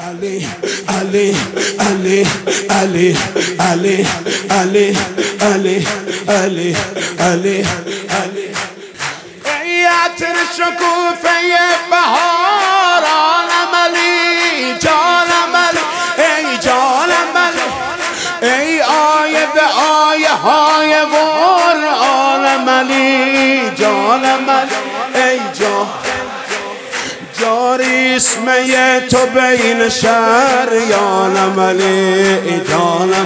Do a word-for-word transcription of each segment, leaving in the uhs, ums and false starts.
علی علی علی علی علی علی علی علی علی علی ای عطر شکوفه بهاران علی جانم علی ای جانم علی ای آیه به آیه های قرآنم علی جانم علی ای جان جاری اسمه تو بین شریانم علی جانم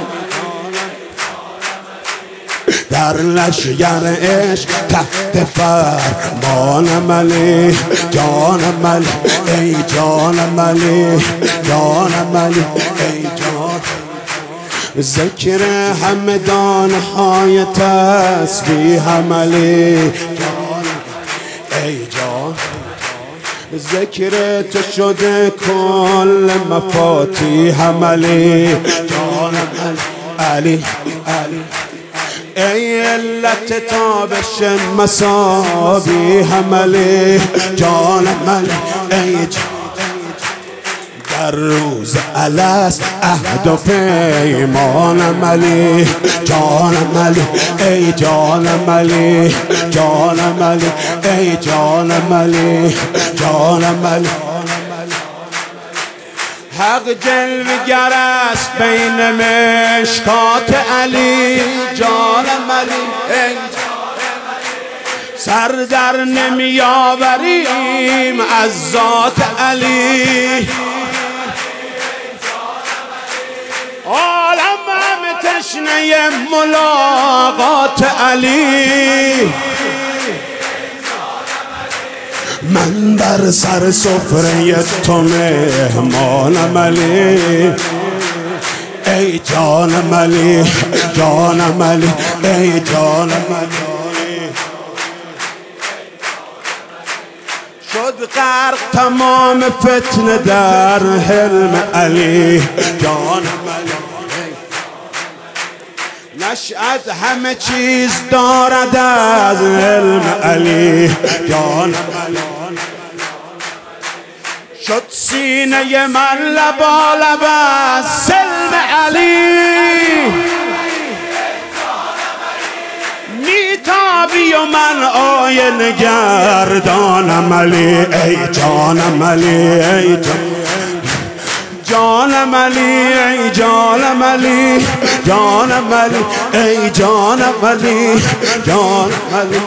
در لشگر عشق تحت فرمانم علی جانم علی ای جانم علی جانم علی ای جان ذکر همدان های تسبیحم علی جانم ای جان ذکر تو شده کل مفاتیحم علی جانم علی علی ای علت تابش مصابیحم علی جانم علی ای جان در روز الست عهد و پیمانم علی جانم علی ای جانم علی جانم علی ای جانم علی جانم علی حق جلوگر است بین مشکات علی جانم علی ای سر در نمی آوریم از ذات علی عالم همه تشنه ملاقات علی من بر سر سفره تو مهمانم علی ای جانم علی جانم علی ای جانم علی شد غرق تمام فتنه در حلم علی جانم علی نشأت همه چیز دارد از علم علی جانم علی شد سینه من لبالب از سلم علی میتابی و من آینه گردانم علی ای جانم علی ای جانم علی ای جانم علی جانم علی ای جانم علی جانم علی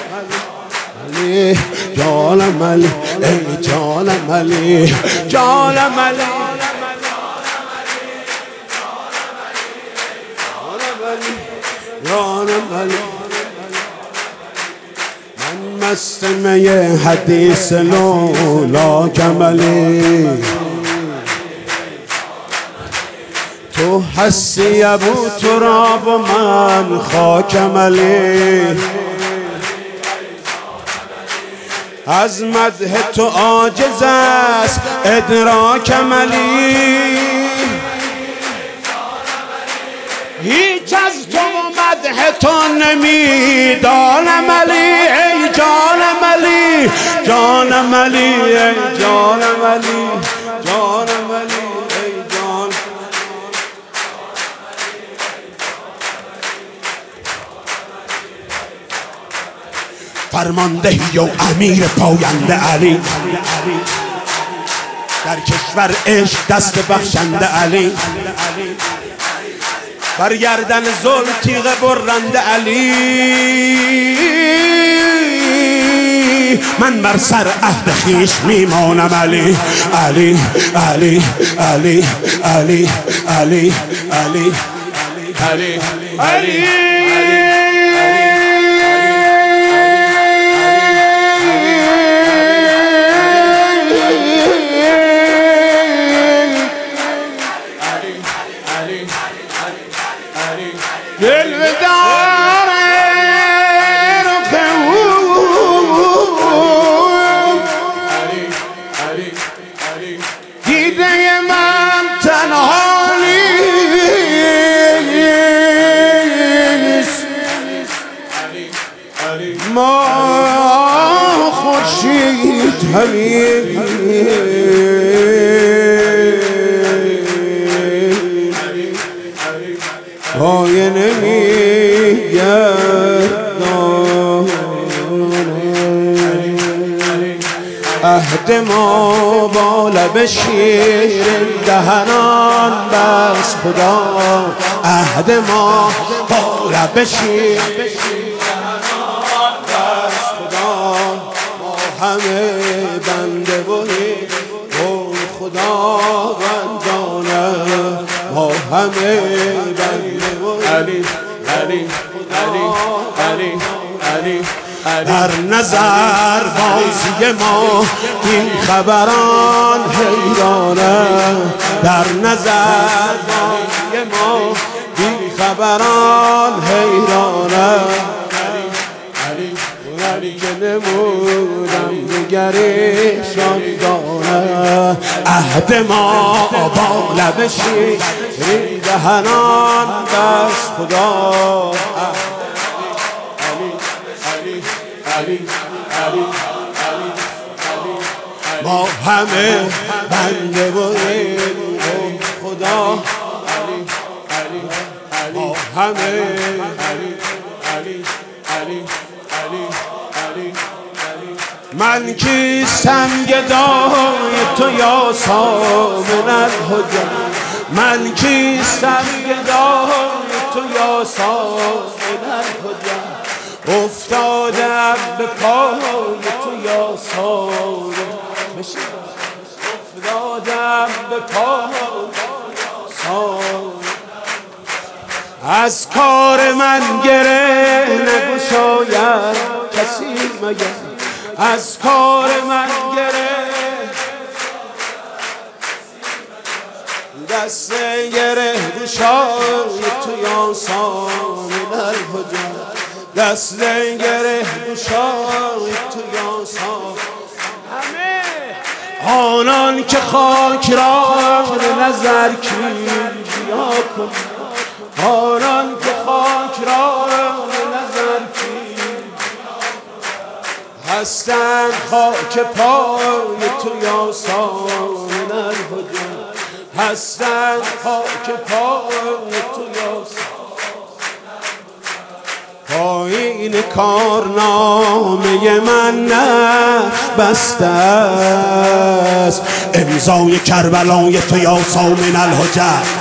جانم علی ای جانم علی جانم علی جانم علی من مست می حدیث لولا کملی تو هستی ابو تراب و من خاکم علی از مدح تو عاجز است ادراکم علی هیچ از تو و مدح تو نمیدانم علی ای جانم علی جانم علی ای جانم علی جانم علی ای جان فرماندهی و امیر پاینده علی در کشور عشق دست بخشنده علی بر گردن ظلم تیغ برنده علی من بر سر عهد خویش میمانم علی علی علی علی علی علی علی علی علی دلدار دیده من تنها نیست ما خورشید همین نمیگردانه عهد ما با لب شیرین دهنان بس خدا عهد ما با لب شیرین دهنان بس خدا ما همه بنده بودیم و خدا بندانه ما همه بنده بودیم علی علی علی علی در نظر بازی ما این خبران حیرانه در نظر بازی ما این خبران حیرانه علی که نمودم نگریشان دانه عهد ما با لب شیرین دهنان بس خدا علی علی علی ما همه بنده بودیم خدا علی علی ما همه علی علی علی علی علی من کیستم گدای تو یا سامن الهدی من کیستم گدای تو یا سامن الهدی افتادم به پای تو یا سامن افتادم به پای سامن از کار من گره نگشاید کسی مگر از کار من گره دست گره گشای تو یا سامن الهدی دست گره گشای تو یا سامن آنان که خاک را نظر کیا کن آنان که خاک را نظر هستند خاک پای تو یا سامن الهدی هستند خاک پای تو یا سامن پایین کارنامه من نقش بسته است امضای کربلای تو یا سامن الحجت